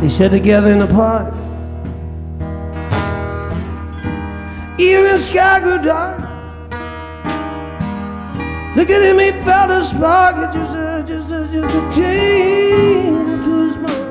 They sat together in the park. Even sky grew dark. Look at him, he felt a spark. It just a tingle to his mind.